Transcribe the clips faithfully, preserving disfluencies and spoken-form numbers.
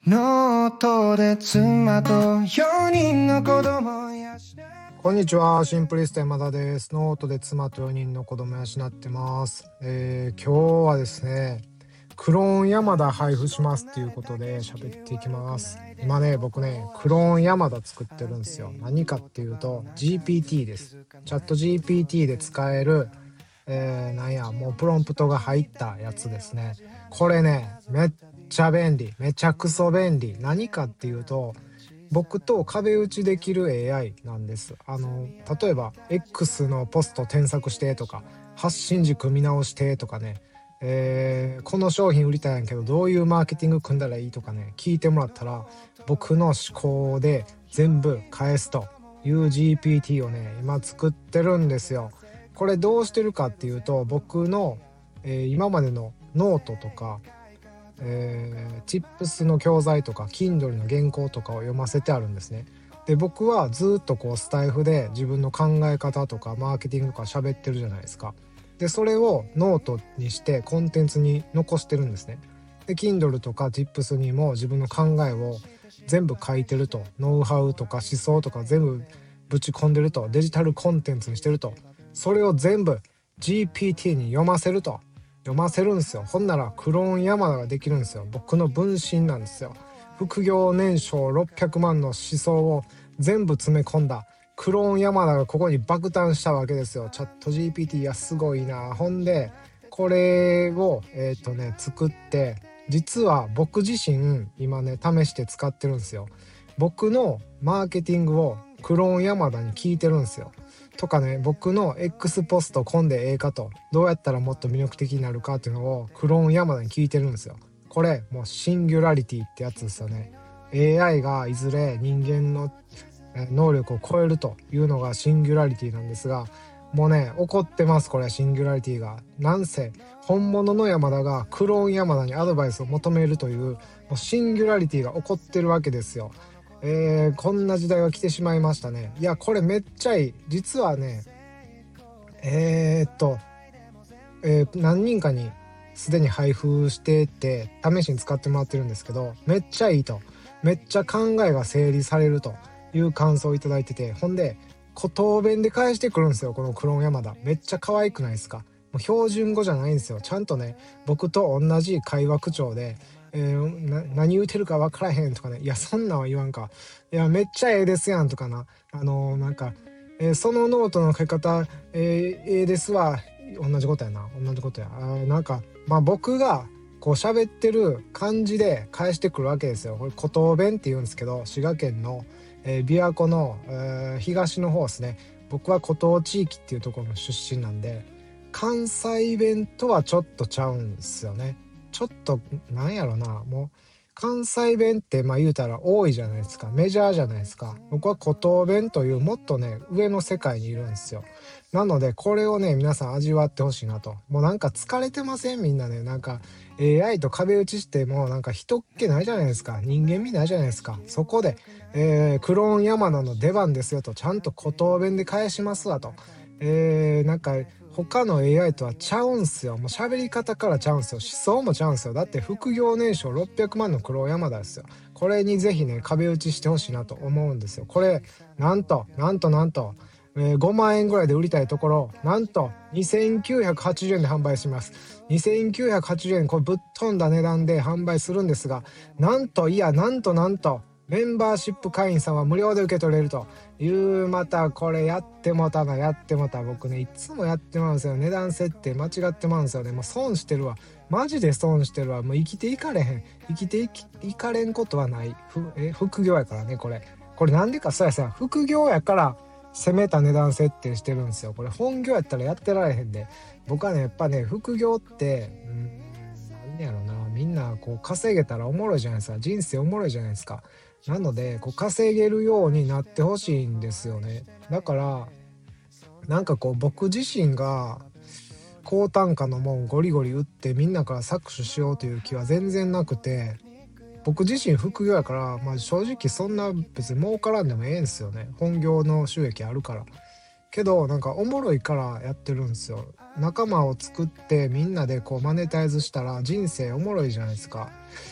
ノートで妻とよにんの子供を養う。 こんにちは、シンプリスト山田です。ノートで妻とよにんの子供を養ってます。えー、今日はですね、クローンヤマダ配布しますっていうことで喋っていきます。今ね、僕ね、クローンヤマダ作ってるんですよ。何かっていうと ジーピーティー です。チャット ジーピーティー で使える、えー、なんや、もうプロンプトが入ったやつですね。これね、めっちゃ便利、めちゃくそ便利。何かっていうと、僕と壁打ちできる エーアイ なんです。あの例えば X のポスト添削してとか、発信軸見直してとかね、えーこの商品売りたいんやけどどういうマーケティング組んだらいいとかね、聞いてもらったら僕の思考で全部返すという ジーピーティー をね、今作ってるんですよ。これどうしてるかっていうと、僕の、えー今までのノートとかえー、Tips の教材とか Kindle の原稿とかを読ませてあるんですね。で、僕はずっとこうスタイフで自分の考え方とかマーケティングとか喋ってるじゃないですか。で、それをノートにしてコンテンツに残してるんですね。で、Kindle とか Tips にも自分の考えを全部書いてると、ノウハウとか思想とか全部ぶち込んでると、デジタルコンテンツにしてると、それを全部 ジーピーティー に読ませると。読ませるんですよ。ほんならクローンヤマダができるんですよ。僕の分身なんですよ。副業年商ろっぴゃくまんの思想を全部詰め込んだクローンヤマダがここに爆誕したわけですよ。チャット ジーピーティー やすごいな。ほんでこれをえっとね作って、実は僕自身今ね試して使ってるんですよ。僕のマーケティングをクローンヤマダに聞いてるんですよ。とかね、僕の X ポスト混んでええかと、どうやったらもっと魅力的になるかっていうのをクローンヤマダに聞いてるんですよ。これもうシンギュラリティってやつですよね。 エーアイ がいずれ人間の能力を超えるというのがシンギュラリティなんですが、もうね起こってます。これシンギュラリティが、なんせ本物の山田がクローン山田にアドバイスを求めるという、もうシンギュラリティが起こってるわけですよ。えー、こんな時代が来てしまいましたね。いや、これめっちゃいい。実はね、えー、っと、えー何人かにすでに配布してて試しに使ってもらってるんですけど、めっちゃいいと、めっちゃ考えが整理されるという感想をいただいてて、ほんで言葉弁で返してくるんですよ。このクローン山田めっちゃ可愛くないですか。もう標準語じゃないんですよ。ちゃんとね、僕と同じ会話口調で、えーな何言うてるか分からへんとかね、いやそんなんは言わんか、いやめっちゃええですやんとかな、あのーなんか、えーそのノートの書き方、えー、ええですわ、同じことやな、同じことや。あーなんかまあ僕がこう喋ってる感じで返してくるわけですよ。これ古東弁って言うんですけど、滋賀県の、えー、琵琶湖の、えー東の方ですね。僕は古東地域っていうところの出身なんで、関西弁とはちょっとちゃうんですよね。ちょっとなんやろな、もう関西弁ってまあ言うたら多いじゃないですか、メジャーじゃないですか。僕は古東弁というもっとね上の世界にいるんですよ。なのでこれをね皆さん味わってほしいなと。もうなんか疲れてません？みんなね、なんか エーアイ と壁打ちしてもなんか人っ気ないじゃないですか、人間味ないじゃないですか。そこで、えー、クローン山名の出番ですよと、ちゃんと古東弁で返しますわと。えー、なんか他の エーアイ とはちゃうんすよ。もう喋り方からちゃうんすよ。思想もちゃうんすよ。だって副業年商ろっぴゃくまんの黒山田ですよ。これにぜひね壁打ちしてほしいなと思うんですよ。これなんとなんとなんと、えー、ごまんえんぐらいで売りたいところ、なんとにせんきゅうひゃくはちじゅうえんで販売します。にせんきゅうひゃくはちじゅうえん、これぶっ飛んだ値段で販売するんですが、なんといやなんとなんとメンバーシップ会員さんは無料で受け取れるという、またこれやってもたな、やってもた。僕ねいつもやってまうんですよ。値段設定間違ってまうんですよね。もう損してるわ、マジで損してるわ。もう生きていかれへん、生きていきいかれんことはない。ふえ副業やからね。これこれなんでか、そうやさ、副業やから攻めた値段設定してるんですよ。これ本業やったらやってられへんで。僕はねやっぱね副業ってうーんなんやろな、みんなこう稼げたらおもろいじゃないですか。人生おもろいじゃないですか。なのでこう稼げるようになってほしいんですよね。だからなんかこう僕自身が高単価のもんゴリゴリ売ってみんなから搾取しようという気は全然なくて、僕自身副業やから、まあ、正直そんな別に儲からんでもええんすよね。本業の収益あるから。けどなんかおもろいからやってるんですよ。仲間を作ってみんなでこうマネタイズしたら人生おもろいじゃないですか。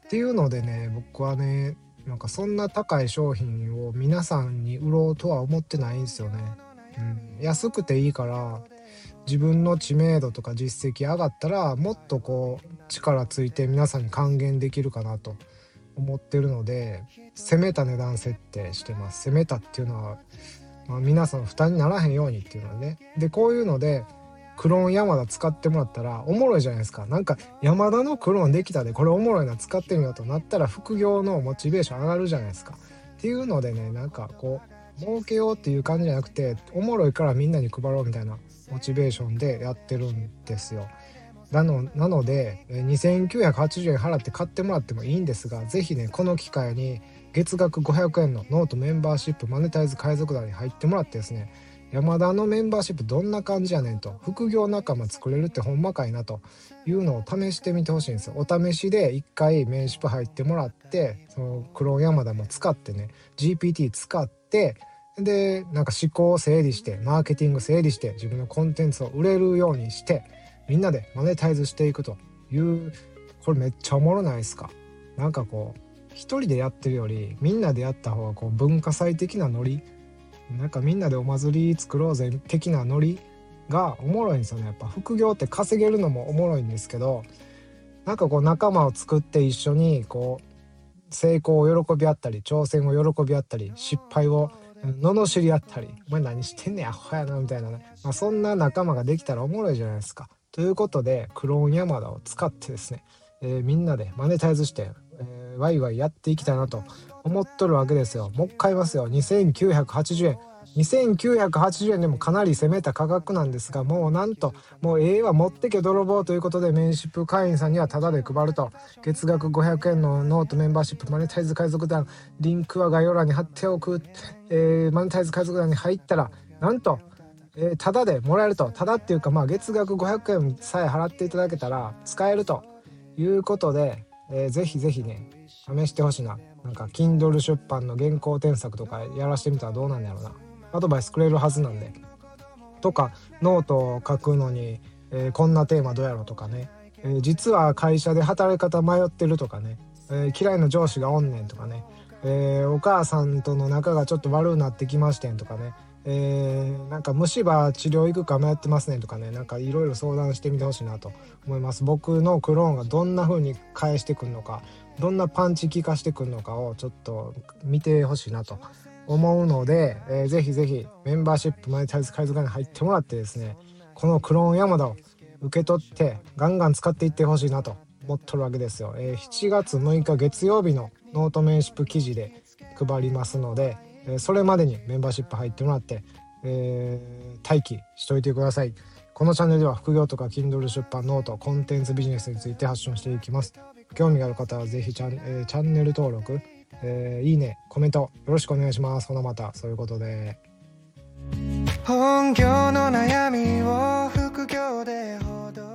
っていうのでね、僕はねなんかそんな高い商品を皆さんに売ろうとは思ってないんですよね。うん、安くていいから自分の知名度とか実績上がったらもっとこう力ついて皆さんに還元できるかなと思ってるので、攻めた値段設定してます。攻めたっていうのは、まあ、皆さん負担にならへんようにっていうのはね。でこういうのでクローンヤマダ使ってもらったらおもろいじゃないですか。なんかヤマダのクローンできたでこれおもろいな使ってみようとなったら副業のモチベーション上がるじゃないですか。っていうのでね、なんかこう儲けようっていう感じじゃなくておもろいからみんなに配ろうみたいなモチベーションでやってるんですよ。なの、なのでにせんきゅうひゃくはちじゅうえん払って買ってもらってもいいんですが、ぜひねこの機会に月額ごひゃくえんのノートメンバーシップマネタイズ海賊団に入ってもらってですね、ヤマダのメンバーシップどんな感じやねんと、副業仲間作れるってほんまかいなというのを試してみてほしいんですよ。お試しで一回メンシップ入ってもらって、そのクローンヤマダも使ってね ジーピーティー 使ってでなんか思考を整理してマーケティング整理して自分のコンテンツを売れるようにしてみんなでマネタイズしていくという、これめっちゃおもろないですか。なんかこう一人でやってるよりみんなでやった方がこう文化祭的なノリ、なんかみんなでお祭り作ろうぜ的なノリがおもろいんですよね。やっぱ副業って稼げるのもおもろいんですけど、なんかこう仲間を作って一緒にこう成功を喜び合ったり挑戦を喜び合ったり失敗を罵り合ったり、お前何してんねんアホやなみたいなね、まあ、そんな仲間ができたらおもろいじゃないですか。ということでクローンヤマダを使ってですね、えー、みんなでマネタイズして、えー、ワイワイやっていきたいなと思っとるわけですよ。もう一回言いますよ、にせんきゅうひゃくはちじゅうえんにせんきゅうひゃくはちじゅうえんでもかなり攻めた価格なんですが、もうなんともうええわ持ってけ泥棒ということでメンシップ会員さんにはタダで配ると。月額ごひゃくえんのノートメンバーシップマネタイズ海賊団、リンクは概要欄に貼っておく、えー、マネタイズ海賊団に入ったらなんと、えー、タダでもらえると。タダっていうかまあ月額ごひゃくえんさえ払っていただけたら使えるということで、えー、ぜひぜひね試してほしいな。なんか Kindle 出版の原稿添削とかやらしてみたらどうなんやろうな。アドバイスくれるはずなんで。とかノートを書くのに、えー、こんなテーマどうやろうとかね、えー、実は会社で働き方迷ってるとかね、えー、嫌いな上司がおんねんとかね、えー、お母さんとの仲がちょっと悪くなってきましてんとかね、えー、なんか虫歯治療行くか迷ってますねとかね、なんかいろいろ相談してみてほしいなと思います。僕のクローンがどんな風に返してくるのか、どんなパンチ効かしてくるのかをちょっと見てほしいなと思うので、えー、ぜひぜひメンバーシップマネタイズ海賊団に入ってもらってですね、このクローンヤマダを受け取ってガンガン使っていってほしいなと思っとるわけですよ。えー、しちがつむいか月曜日のノートメンシップ記事で配りますので、えー、それまでにメンバーシップ入ってもらって、えー、待機しといてください。このチャンネルでは副業とか Kindle 出版、ノート、コンテンツビジネスについて発信していきます。興味がある方はぜひチャン、えー、チャンネル登録、えー、いいね、コメントよろしくお願いします。ほなまた。そういうことで本業の悩みを副業でほど